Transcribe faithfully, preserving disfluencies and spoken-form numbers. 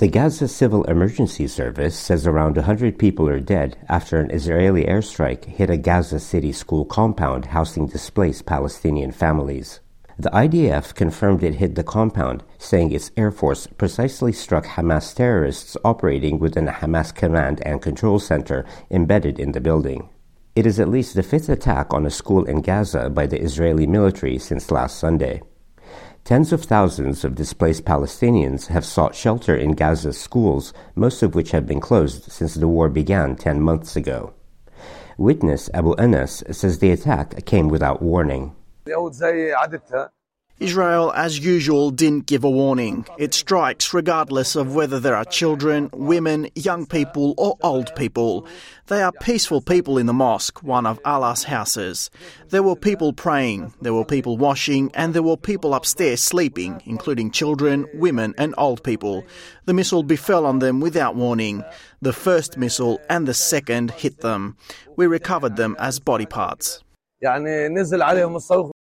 The Gaza Civil Emergency Service says around one hundred people are dead after an Israeli airstrike hit a Gaza City school compound housing displaced Palestinian families. The I D F confirmed it hit the compound, saying its Air Force precisely struck Hamas terrorists operating within a Hamas command and control center embedded in the building. It is at least the fifth attack on a school in Gaza by the Israeli military since last Sunday. Tens of thousands of displaced Palestinians have sought shelter in Gaza's schools, most of which have been closed since the war began ten months ago. Witness Abu Anas says the attack came without warning. Israel, as usual, didn't give a warning. It strikes regardless of whether there are children, women, young people or old people. They are peaceful people in the mosque, one of Allah's houses. There were people praying, there were people washing, and there were people upstairs sleeping, including children, women and old people. The missile befell on them without warning. The first missile and the second hit them. We recovered them as body parts. يعني نزل عليهم الصاروخ